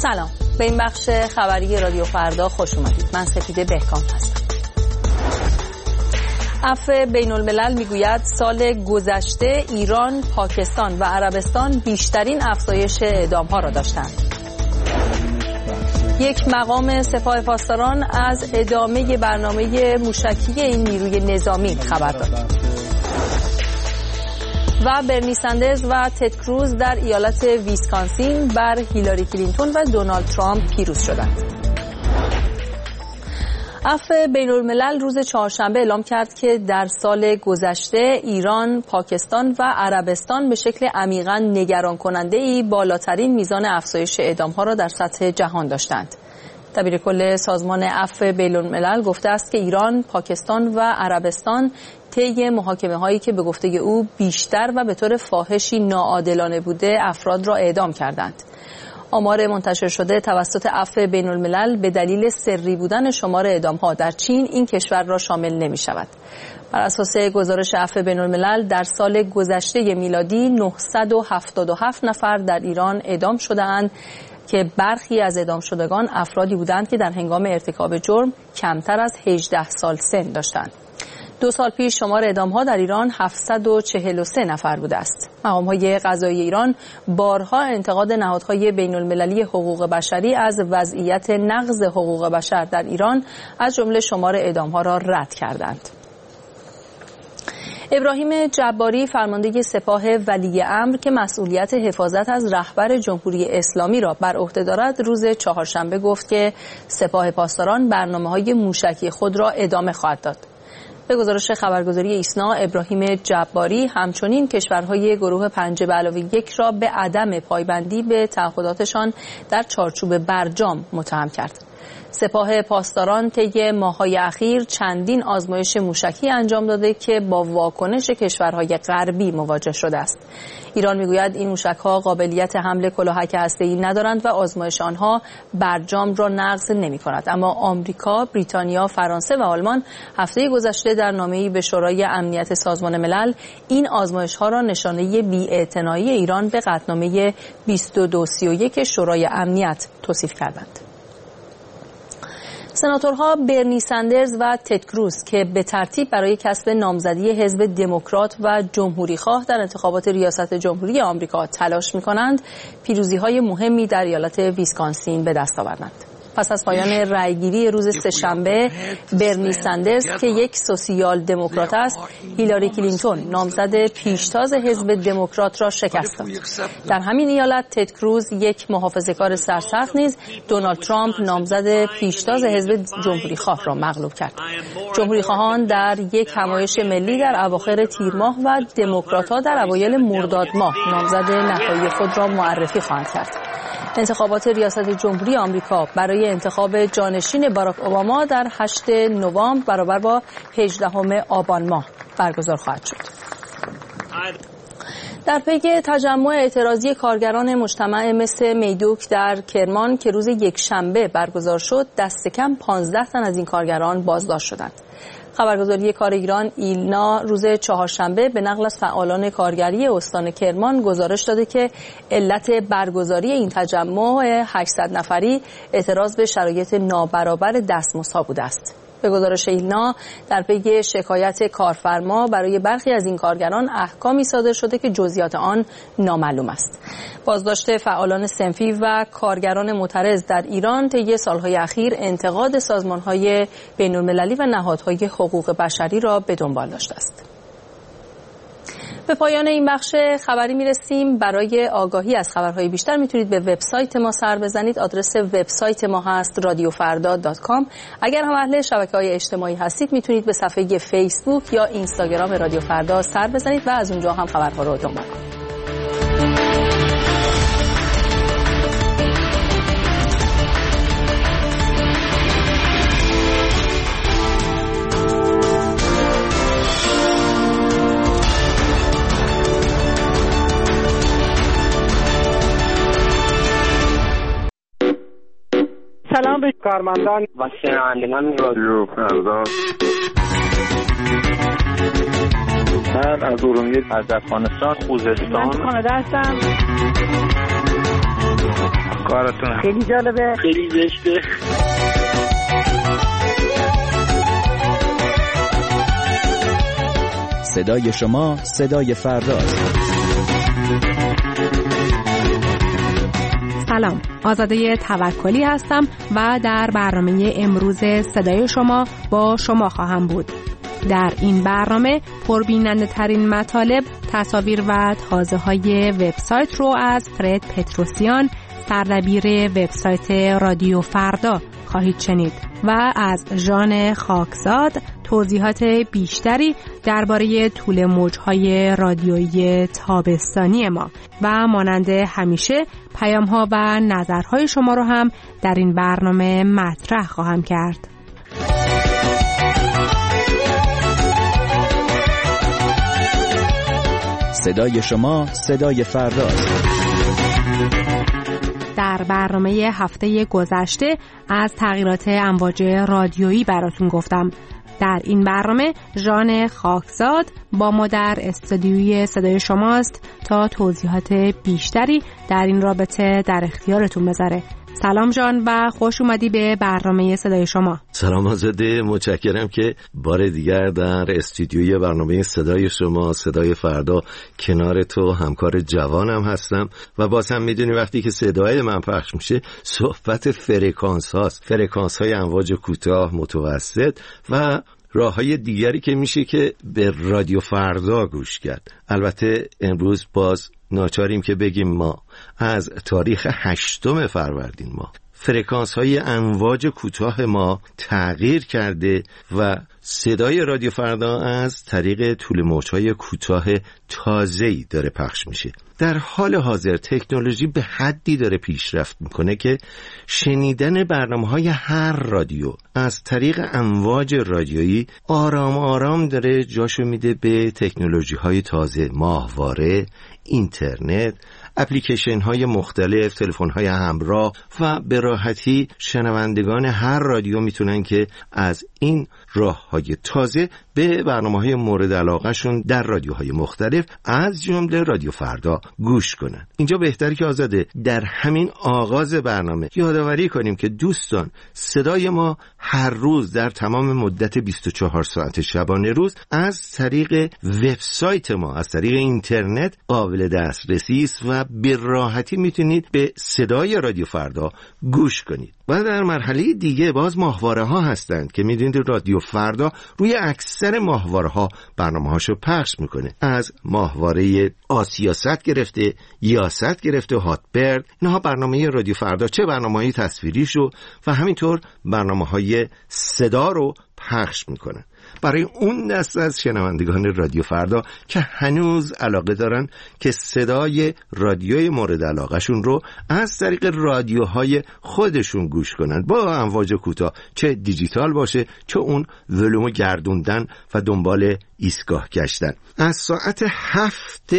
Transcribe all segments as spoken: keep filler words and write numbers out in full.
سلام، به این بخش خبری رادیو فردا خوش اومدید. من سپیده بهکام هستم. عفو بین الملل میگوید سال گذشته ایران، پاکستان و عربستان بیشترین افزایش اعدام‌ها را داشتند. یک مقام سپاه پاسداران از ادامه برنامه موشکی این نیروی نظامی خبر داد. و برنی سندرز و تد کروز در ایالت ویسکانسین بر هیلاری کلینتون و دونالد ترامپ پیروز شدند. عفو بین الملل روز چهارشنبه اعلام کرد که در سال گذشته ایران، پاکستان و عربستان به شکل عمیقاً نگران کننده‌ای بالاترین میزان افزایش اعدام‌ها را در سطح جهان داشتند. دبیر کل سازمان عفو بین الملل گفته است که ایران، پاکستان و عربستان طی محاکمه‌هایی که به گفته او بیشتر و به طور فاحشی ناعادلانه بوده افراد را اعدام کردند. آمار منتشر شده توسط عفو بین الملل به دلیل سری بودن شمار اعدام‌ها در چین این کشور را شامل نمی‌شود. بر اساس گزارش عفو بین الملل در سال گذشته میلادی نهصد و هفتاد و هفت نفر در ایران اعدام شده‌اند که برخی از اعدام شدگان افرادی بودند که در هنگام ارتکاب جرم کمتر از هجده سال سن داشتند. دو سال پیش شمار اعدام‌ها در ایران هفتصد و چهل و سه نفر بوده است. مقام‌های قضایی ایران بارها انتقاد نهادهای بین‌المللی حقوق بشری از وضعیت نقض حقوق بشر در ایران از جمله شمار اعدام‌ها را رد کردند. ابراهیم جباری فرمانده سپاه ولی امر که مسئولیت حفاظت از رهبر جمهوری اسلامی را بر عهده دارد روز چهارشنبه گفت که سپاه پاسداران برنامه‌های موشکی خود را ادامه خواهد داد. به گزارش خبرگزاری ایسنا، ابراهیم جباری همچنین کشورهای گروه پنج به علاوه یک را به عدم پایبندی به تعهداتشان در چارچوب برجام متهم کرد. سپاه پاسداران طی ماه‌های اخیر چندین آزمایش موشکی انجام داده که با واکنش کشورهای غربی مواجه شده است. ایران میگوید این موشک‌ها قابلیت حمل کلاهک هسته‌ای ندارند و آزمایش آنها برجام را نقض نمی‌کند. اما آمریکا، بریتانیا، فرانسه و آلمان هفته گذشته در نامه‌ای به شورای امنیت سازمان ملل این آزمایش‌ها را نشانه بی‌اعتنایی ایران به قطعنامه بیست و دو سی و یک شورای امنیت توصیف کردند. سناتورها برنی سندرز و تد کروز که به ترتیب برای کسب نامزدی حزب دموکرات و جمهوری‌خواه در انتخابات ریاست جمهوری آمریکا تلاش می‌کنند، پیروزی‌های مهمی در ایالت ویسکانسین به دست آوردند. پس از پایان رأیگیری روز سه‌شنبه، برنی سندرز که یک سوسیال دموکرات است، هیلاری کلینتون نامزد پیشتاز حزب دموکرات را شکست داد. در همین ایالت تد کروز یک محافظه‌کار سرسخت نیز دونالد ترامپ نامزد پیشتاز حزب جمهوری‌خواه را مغلوب کرد. جمهوری‌خواهان در یک همایش ملی در اواخر تیر ماه و دموکرات‌ها در اوایل مرداد ماه نامزد نهایی خود را معرفی خواهند کرد. انتخابات ریاست جمهوری آمریکا برای انتخاب جانشین باراک اوباما در هشتم نوامبر برابر با هجدهم آبان ماه برگزار خواهد شد. در پی تجمع اعتراضی کارگران مجتمع مس میدوک در کرمان که روز یکشنبه برگزار شد، دست کم پانزده تن از این کارگران بازداشت شدند. خبرگزاری کار ایران ایلنا روز چهارشنبه به نقل از فعالان کارگری استان کرمان گزارش داده که علت برگزاری این تجمع هشتصد نفری اعتراض به شرایط نابرابر دستمزدها بوده است. به گزارش ایلنا در پی شکایت کارفرما برای برخی از این کارگران احکامی صادر شده که جزئیات آن نامعلوم است. بازداشت فعالان صنفی و کارگران معترض در ایران طی سالهای اخیر انتقاد سازمان‌های بین‌المللی و نهادهای حقوق بشری را به دنبال داشته است. به پایان این بخش خبری میرسیم. برای آگاهی از خبرهای بیشتر میتونید به وبسایت ما سر بزنید. آدرس وبسایت ما هست رادیو فردا دات کام. اگر هم اهل شبکه‌های اجتماعی هستید میتونید به صفحه فیسبوک یا اینستاگرام رادیو فردا سر بزنید و از اونجا هم خبرها رو دنبال کنید. سلام به کارمندان و شنوندگان رادیو فردا. من از ارومیه، از افغانستان، خوزستان، من کانادا هستم. کارتون خیلی جالبه، خیلی زشته. صدای شما صدای فرداست. سلام، آزاده توکلی هستم و در برنامه امروز صدای شما با شما خواهم بود. در این برنامه پربیننده ترین مطالب، تصاویر و تازه های وبسایت رو از فرد پتروسیان، سردبیر وبسایت رادیو فردا خواهید شنید و از ژان خاکزاد توضیحات بیشتری درباره طول موج‌های رادیویی تابستانی ما و مانند همیشه پیام‌ها و نظرهای شما رو هم در این برنامه مطرح خواهم کرد. صدای شما صدای فرداست. در برنامه هفته گذشته از تغییرات امواج رادیویی براتون گفتم. در این برنامه ژان خاکزاد با ما در استودیوی صدای شماست تا توضیحات بیشتری در این رابطه در اختیارتون بذاره. سلام ژان و خوش اومدی به برنامه صدای شما. سلام آزاده، متشکرم که بار دیگر در استودیوی برنامه صدای شما صدای فردا کنار تو همکار جوانم هستم و باز هم میدونی وقتی که صدای من پخش میشه صحبت فرکانس هاست، فرکانس های امواج کوتاه، متوسط و راه های دیگری که میشه که به رادیو فردا گوش کرد. البته امروز باز ناچاریم که بگیم ما از تاریخ هشتم فروردین ما فرکانس های امواج کوتاه ما تغییر کرده و صدای رادیو فردا از طریق طول موج‌های کوتاه تازه‌ای داره پخش میشه. در حال حاضر تکنولوژی به حدی داره پیشرفت میکنه که شنیدن برنامه‌های هر رادیو از طریق امواج رادیویی آرام آرام داره جاشو میده به تکنولوژی‌های تازه، ماهواره، اینترنت، اپلیکیشن های مختلف، تلفن های همراه و به راحتی شنوندگان هر رادیو میتونن که از این راه های تازه به برنامه های مورد علاقه شون در رادیوهای مختلف از جمله رادیو فردا گوش کنن. اینجا بهتره که آزاده در همین آغاز برنامه یادآوری کنیم که دوستان صدای ما هر روز در تمام مدت بیست و چهار ساعت شبانه روز از طریق وبسایت ما، از طریق اینترنت قابل دسترسی است و به راحتی میتونید به صدای رادیو فردا گوش کنید. و در مرحله دیگه باز ماهواره ها هستند که میدونید رادیو فردا روی اکثر ماهواره ها برنامه هاشو پخش میکنه. از ماهواره آسیاست گرفته، یاست گرفته، هاتبرد، اینها برنامه رادیو فردا چه برنامه‌های تصویریشو و همینطور برنامه‌های صدا رو پخش میکنن. برای اون دست از شنوندگان رادیو فردا که هنوز علاقه دارن که صدای رادیوی مورد علاقهشون رو از طریق رادیوهای خودشون گوش کنن با امواج کوتاه، چه دیجیتال باشه چه اون ولومو گردوندن و دنبال ایستگاه گشتن، از ساعت هفت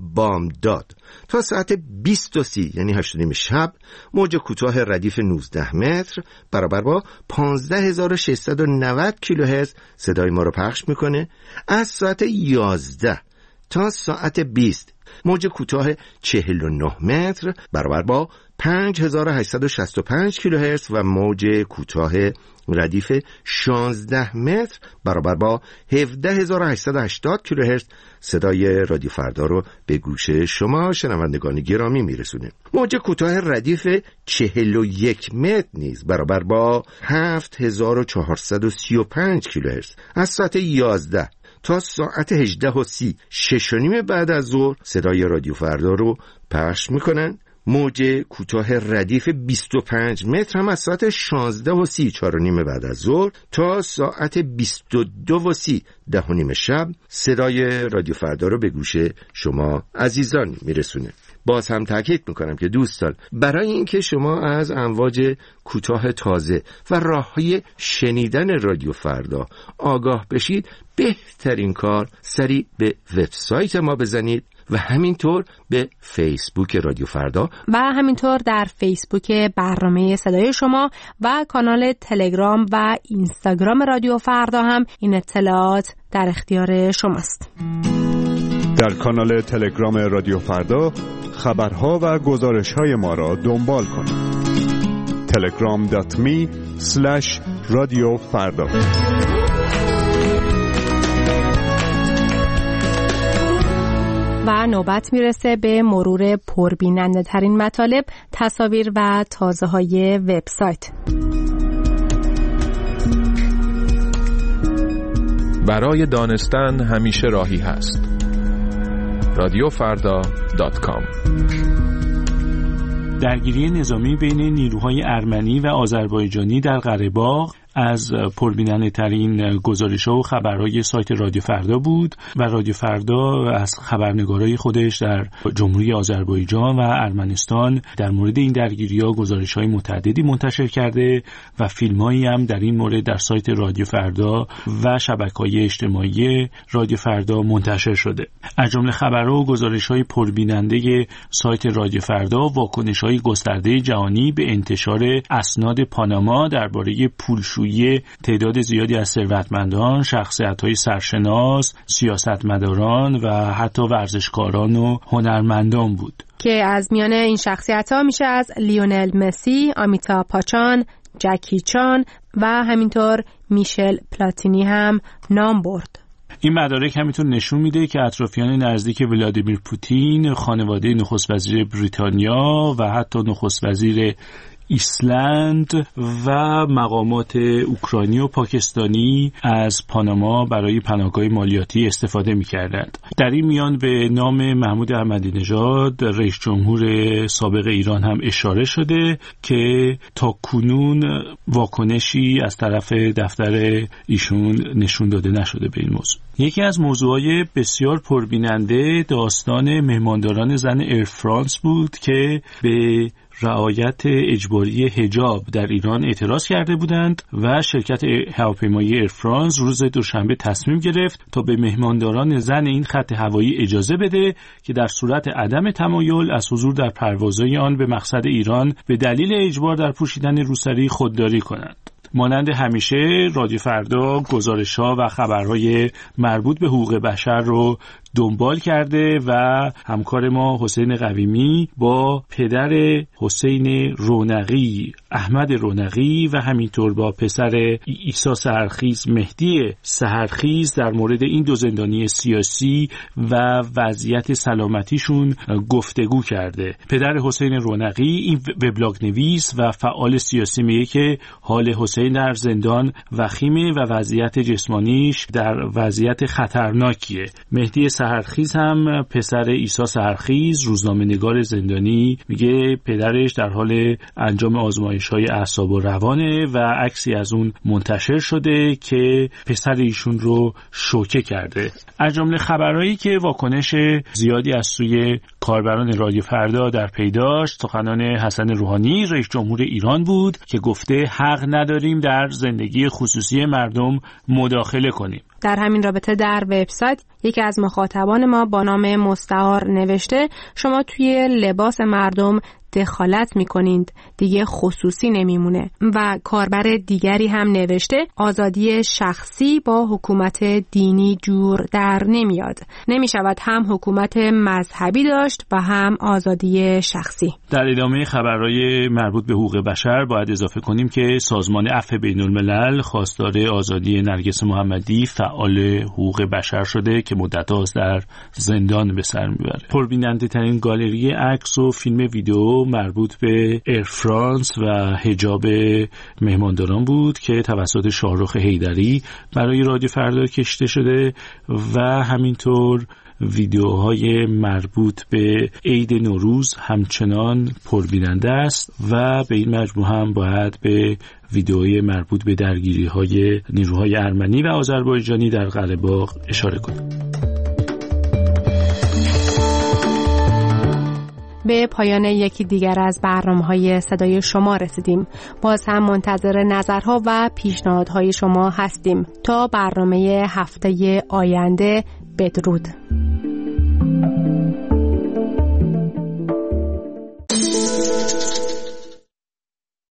بامداد تا ساعت بیست و سی یعنی هشت و نیم شب موج کوتاه ردیف نوزده متر برابر با پانزده هزار و ششصد و نود کیلوهرتز صدای ما رو پخش میکنه. از ساعت یازده تا ساعت بیست موج کوتاه چهل و نه متر برابر با پنج هزار و هشتصد و شصت و پنج کیلوهرتز و موج کوتاه ردیف شانزده متر برابر با هفده هزار و هشتصد و هشتاد کیلوهرتز صدای رادیو فردا رو به گوش شما شنوندگان گرامی میرسونه. موج کوتاه ردیف چهل و یک متر نیز برابر با هفت هزار و چهارصد و سی و پنج کیلوهرتز از ساعت یازده تا ساعت هجده و سی شش و نیم بعد از ظهر صدای رادیو فردا رو پخش میکنن. موج کوتاه ردیف بیست و پنج متر هم از ساعت شانزده و سی چهار و نیم بعد از ظهر تا ساعت بیست و دو و سی ده و نیم شب صدای رادیو فردا رو به گوش شما عزیزان میرسونه. باز هم تاکید میکنم که دوستان برای اینکه شما از امواج کوتاه تازه و راههای شنیدن رادیو فردا آگاه بشید، بهترین کار سریع به وبسایت ما بزنید و همینطور به فیسبوک رادیو فردا و همینطور در فیسبوک برنامه صدای شما و کانال تلگرام و اینستاگرام رادیو فردا هم این اطلاعات در اختیار شماست. در کانال تلگرام رادیو فردا خبرها و گزارش‌های ما را دنبال کنید. تلگرام دات می اسلش رادیو فردا. و نوبت میرسه به مرور پربیننده ترین مطالب، تصاویر و تازه های وبسایت. برای دانستن همیشه راهی هست. رادیو فردا دات کام. درگیری نظامی بین نیروهای ارمنی و آذربایجانی در قره باغ از پربیننده ترین گزارش‌ها و خبرهای سایت رادیو فردا بود و رادیو فردا از خبرنگارای خودش در جمهوری آذربایجان و ارمنستان در مورد این درگیری‌ها گزارش‌های متعددی منتشر کرده و فیلم‌هایی هم در این مورد در سایت رادیو فردا و شبکه‌های اجتماعی رادیو فردا منتشر شده. از جمله خبرها و گزارش‌های پربیننده سایت رادیو فردا واکنش‌های گسترده جهانی به انتشار اسناد پاناما درباره پولشویی تعداد زیادی از ثروتمندان، شخصیت‌های سرشناس، سیاستمداران و حتی ورزشکاران و هنرمندان بود که از میان این شخصیت‌ها میشه از لیونل مسی، آمیتاب پاچان، جکی چان و همینطور میشل پلاتینی هم نام برد. این مدارک همینطور نشون میده که اطرافیان نزدیک ولادیمیر پوتین، خانواده نخست وزیر بریتانیا و حتی نخست وزیر ایسلند و مقامات اوکراینی و پاکستانی از پاناما برای پناهگاه مالیاتی استفاده می‌کردند. در این میان به نام محمود احمدی نژاد، رئیس جمهور سابق ایران هم اشاره شده که تا کنون واکنشی از طرف دفتر ایشون نشون داده نشده به این موضوع. یکی از موضوعات بسیار پربیننده داستان مهمانداران زن ایر فرانس بود که به رعایت اجباری حجاب در ایران اعتراض کرده بودند و شرکت هواپیمایی ایر فرانس روز دوشنبه تصمیم گرفت تا به مهمانداران زن این خط هوایی اجازه بده که در صورت عدم تمایل از حضور در پروازهای آن به مقصد ایران به دلیل اجبار در پوشیدن روسری خودداری کنند. مانند همیشه رادیو فردا گزارش‌ها و خبرهای مربوط به حقوق بشر رو دنبال کرده و همکار ما حسین قویمی با پدر حسین رونقی، احمد رونقی و همینطور با پسر عیسی سحرخیز، مهدی سحرخیز در مورد این دو زندانی سیاسی و وضعیت سلامتیشون گفتگو کرده. پدر حسین رونقی این وبلاگ نویس و فعال سیاسی میگه که حال حسین در زندان وخیمه و وضعیت جسمانیش در وضعیت خطرناکیه. مهدی سحرخیز هم پسر عیسی سحرخیز، روزنامه‌نگار زندانی، میگه پدرش در حال انجام آزمایش‌های اعصاب و روانه و عکسی از اون منتشر شده که پسر ایشون رو شوکه کرده. از جمله خبرهایی که واکنش زیادی از سوی کاربران رادیو فردا در پی داشت، سخنان حسن روحانی رئیس جمهور ایران بود که گفته حق نداریم در زندگی خصوصی مردم مداخله کنیم. در همین رابطه در وبسایت یکی از مخاطبان ما با نام مستعار نوشته شما توی لباس مردم دخالت میکنید، دیگه خصوصی نمیمونه. و کاربر دیگری هم نوشته آزادی شخصی با حکومت دینی جور در نمیاد، نمیشود هم حکومت مذهبی داشت و هم آزادی شخصی. در ادامه خبرهای مربوط به حقوق بشر باید اضافه کنیم که سازمان عفو بین الملل خواستار آزادی نرگس محمدی فعال حقوق بشر شده که مدت‌هاست در زندان به سر میبره. پربیننده ترین گالری عکس و فیلم ویدیو مربوط به ایر فرانس و حجاب مهمانداران بود که توسط شاهرخ حیدری برای رادیو فردا کشیده شده و همینطور ویدیوهای مربوط به عید نوروز همچنان پربیننده است و به این مجموعه هم باید به ویدیوهای مربوط به درگیری‌های نیروهای ارمنی و آذربایجانی در قره باغ اشاره کنیم. به پایان یکی دیگر از برنامه‌های صدای شما رسیدیم. باز هم منتظر نظرها و پیشنهادهای شما هستیم. تا برنامه هفته آینده، بدرود.